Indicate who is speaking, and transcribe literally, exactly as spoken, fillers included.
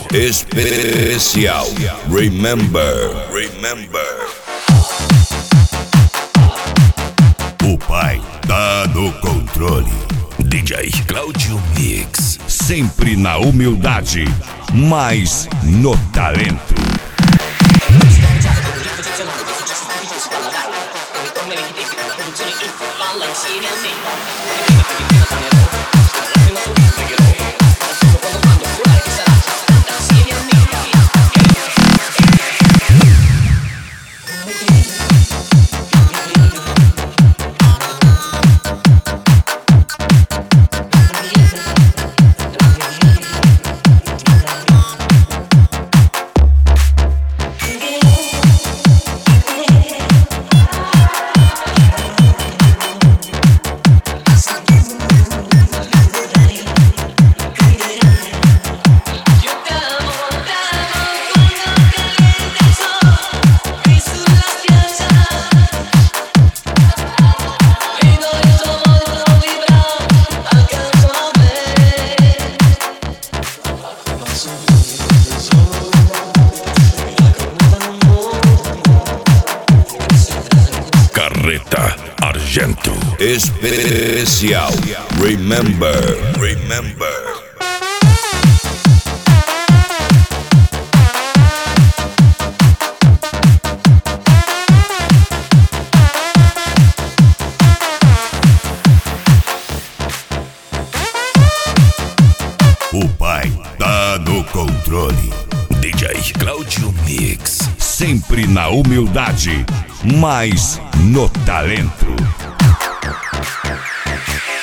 Speaker 1: especial. Remember, remember. O pai tá no controle. D J Cláudio Mix. Sempre na humildade, mas no talento. Carreta Argento. Especial. Remember, remember. O pai tá no controle. D J Cláudio Mix. Sempre na humildade, mas no talento.